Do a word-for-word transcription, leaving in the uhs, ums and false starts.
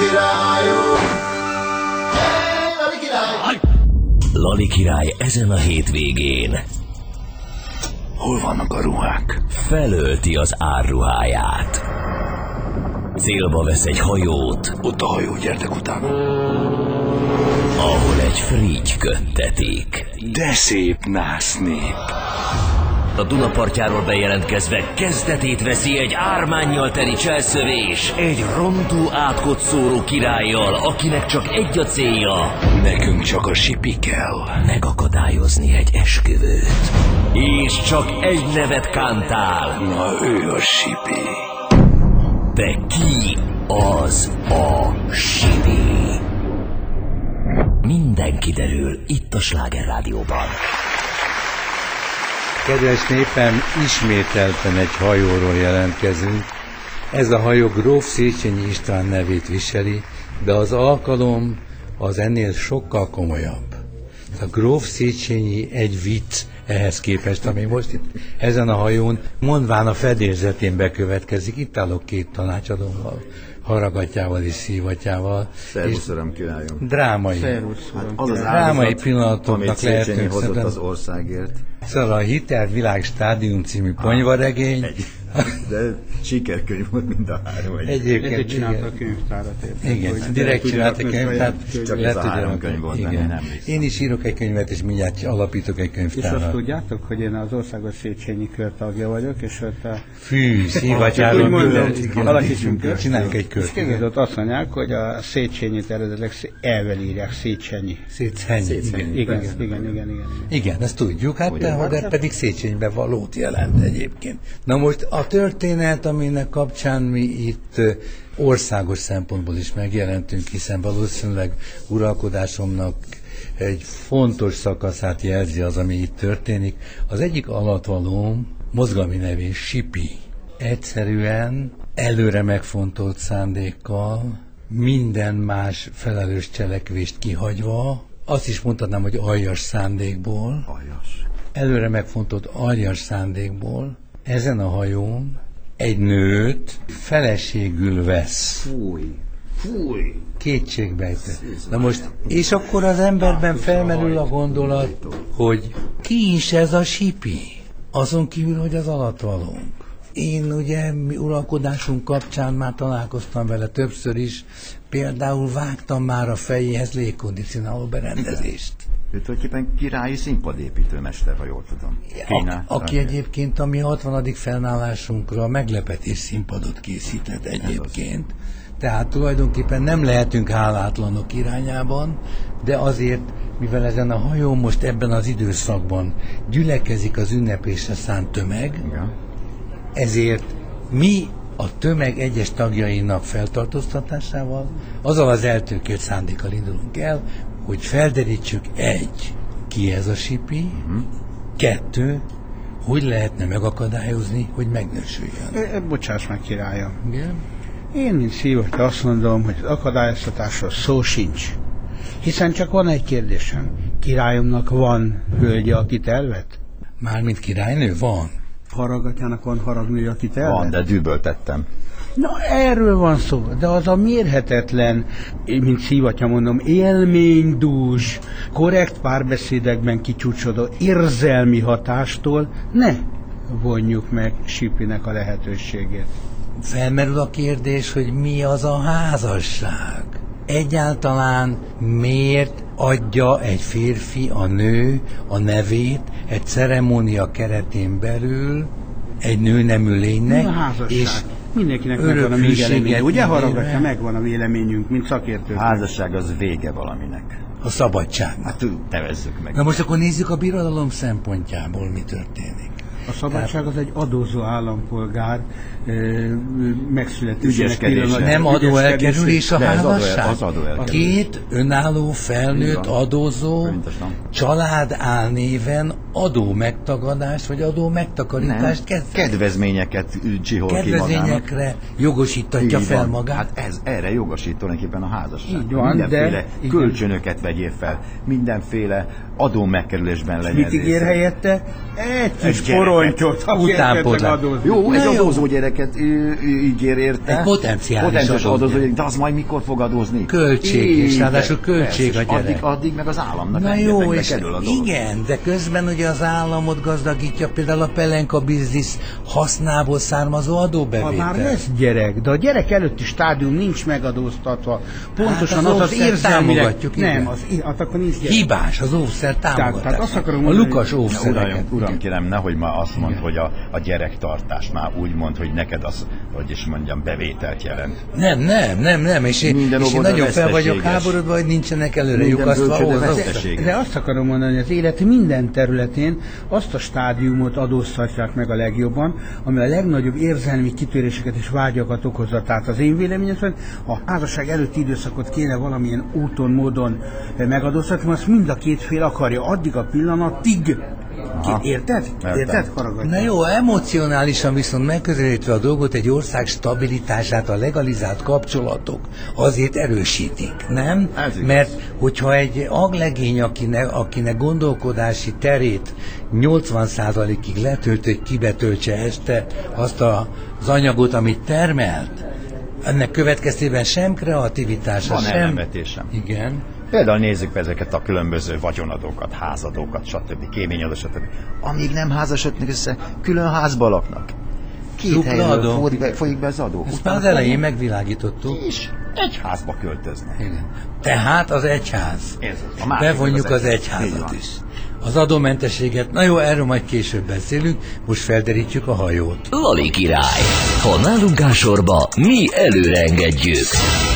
királyunk! Hey, Lali király! Lali király ezen a hétvégén hol vannak a ruhák? felölti az árruháját. Célba vesz egy hajót, Ott a hajó, gyertek utána. ahol egy frigy köttetik. De szép násznép. A Duna partjáról bejelentkezve kezdetét veszi egy ármánnyal teli cselszövés, egy rontó átkotszóró királlyal, akinek csak egy a célja: Nekünk csak a sipi kell. megakadályozni egy esküvőt. És csak egy nevet kántál. Na ő a sipi. De ki az a sipi? Minden kiderül itt a Sláger Rádióban. Kedves népem, ismételten egy hajóról jelentkezünk. Ez a hajó gróf Széchenyi István nevét viseli, de az alkalom az ennél sokkal komolyabb. A gróf Széchenyi egy vicc ehhez képest, ami most itt ezen a hajón mondván a fedélzetén bekövetkezik. Itt állok két tanácsadóval, Haragatyával és Szívatyával. Szervusz, öröm királyom. Drámai, Szervusz, Hát az az drámai áldozat, pillanatoknak amit Széchenyi lehetünk hozott szemben. az országért. Szóval a Hitel Világ Stádium című ponyvaregény. Egy, de sikerkönyv volt mind a három. Egy. Egyébként Ezért csinálta igen. a könyvtárat. érted, Igen, hogy direkt le csináltak tudják könyvet, saját tehát könyvet. Csak le ez a tudjanak- három könyv volt, igen. nem, nem hiszem. Én is írok egy könyvet, és mindjárt alapítok egy És azt könyvtárat. tudjátok, hogy én az Országos Széchenyi Kör tagja vagyok, és ott a... Fű, Csak Szívatyáról úgy mondom, bőven- alakítsunk kört. Csinálunk egy És kört. képzeld, igen. ott azt mondják, hogy a Széchenyit eredetileg elvel írják, Széchenyi. Széchenyi. Széchenyi. Igen, igen, igen, igen. igen. Igen, ezt tudjuk, hát de, de pedig Széchenyben valót jelent egyébként. Na most a történet, aminek kapcsán mi itt ö, országos szempontból is megjelentünk, hiszen valószínűleg uralkodásomnak egy fontos szakaszát jelzi az, ami itt történik. Az egyik alattvalóm mozgalmi nevén Sipi. Egyszerűen előre megfontolt szándékkal, minden más felelős cselekvést kihagyva, azt is mondhatnám, hogy aljas szándékból, Aljas. előre megfontolt aljas szándékból ezen a hajón egy nőt feleségül vesz. Fúj. Fúj. Kétségbejtő. Na most, és akkor az emberben felmerül a gondolat, hogy ki is ez a Sipi? Azon kívül, hogy az alattvalónk. Én ugye mi uralkodásunk kapcsán már találkoztam vele többször is, például vágtam már a fejéhez légkondicionáló berendezést. Ő tulajdonképpen királyi színpadépítőmester, ha jól tudom. A, aki egyébként a mi hatvanadik fennállásunkra meglepetés színpadot készített egyébként. Tehát tulajdonképpen nem lehetünk hálátlanok irányában, de azért, mivel ezen a hajón most ebben az időszakban gyülekezik az ünnepésre szánt tömeg, Igen. ezért mi a tömeg egyes tagjainak feltartóztatásával, azzal az eltőkélt szándékkal indulunk el, hogy felderítsük egy, ki ez a Sipi, uh-huh. kettő, hogy lehetne megakadályozni, hogy megnősüljön. E, e, bocsáss meg, királyom. Igen? Én, mint Szívatya, azt mondom, hogy az akadályoztatásról szó sincs. Hiszen csak van egy kérdésem. Királyomnak van hölgye, akit elvet? Mármint királynő van. Haragatyának van haragnője, akit elvet? Van, de düböltettem. Na, erről van szó, de az a mérhetetlen, én, mint Szívatya mondom, élménydús, korrekt párbeszédekben kicsúcsodó érzelmi hatástól ne vonjuk meg Sipinek a lehetőségét. Felmerül a kérdés, hogy mi az a házasság. Egyáltalán miért adja egy férfi, a nő a nevét egy ceremónia keretén belül egy nőnemű lénynek, Mi a házasság? és Mindenkinek megvan a mi örökülséget véleményünk. Ugye, ígérve. Haragatya, megvan a véleményünk, mint szakértők. A házasság az vége valaminek. a szabadság. Hát nevezzük meg. Na most akkor nézzük a birodalom szempontjából, mi történik. A szabadság az egy adózó állampolgár ö, megszületésének Ügyeskedése. pillanat- Nem adóelkerülés a De ez adó- házasság? az adóelkerülés. Két önálló felnőtt Így van. adózó Pontosan. család álnéven adó megtagadást, vagy adó megtakarítást kezd. Kedvezményeket csihol ki magának. Kedvezményekre jogosítatja Így fel van. magát. Hát ez, erre jogosít tulajdonképpen a házasság. Így van, mindenféle de- kölcsönöket vegyél fel, mindenféle adó megkerülésben legyen. Mit ígér része. helyette? Egy kis gyereket. porontyot, aki Utánpótlás. esetleg adózik. Jó, egy Na jó. adózó gyereket ő, ő ígér érte. Egy potenciális Potenciális adózó adózó, gyerek. de az majd mikor fog adózni? Költség, Így, és ráadásul de- költség persze, a és gyerek. Addig, addig meg az államnak Na rengetegbe jó, és kerül a dolog. igen, de közben ugye az államot gazdagítja például a pelenka biznisz hasznából származó Ha már adóbevétel. lesz gyerek, de a gyerek előtti stádium nincs megadóztatva. Pontosan Hát az az az óvszert érzelmileg... támogatjuk, igen. Nem, az, hát akkor nincs gyerek. Hibás az óvszer támogatás. tehát azt akarom a mondani, Lukas hogy- óvszereket. Uram, uram, kérem, nehogy ma azt mondd, hogy a, a gyerektartás már úgy mond, hogy neked az, hogy is mondjam, bevételt jelent. Nem, nem, nem, nem, és én, Minden és én óvoda nagyon fel vagyok veszteséges. háborodva, hogy nincsenek előre Minden lyukasztva bölcsőde ahhoz. veszteséges. De azt akarom mondani, hogy az élet minden területén azt a stádiumot adóztatják meg a legjobban, ami a legnagyobb érzelmi kitöréseket és vágyakat okozza. Tehát az én véleményem szerint a házasság előtti időszakot kéne valamilyen úton, módon megadóztatni, azt mind a két fél akarja addig a pillanatig. Aha. Érted? Értem. Érted? Haragudj. Na jó, emocionálisan viszont megközelítve a dolgot, egy ország stabilitását a legalizált kapcsolatok azért erősítik, nem? Ez igaz. Mert hogyha egy aglegény, akinek, akinek gondolkodási terét nyolcvan százalékig letölt, hogy kibetöltse este azt a, az anyagot, amit termelt, ennek következtében sem kreativitása, Van sem... ellenvetés sem. Igen. Például nézzük ezeket a különböző vagyonadókat, házadókat, stb. Kéményadó, stb. Amíg nem házasodnak össze, külön házba laknak. Két Dupla helyről adó. folyik be, folyik be az adó. Ezt Utána már az elején pedig megvilágítottuk. is egy házba költöznek. Igen. Tehát az egyház. Ez az. A másik Bevonjuk az az egyház. Így egyházat van. is. Az adómentességet, na jó, erről majd később beszélünk, most felderítjük a hajót. Lali király. Ha nálunk áll sorba, mi előre engedjük.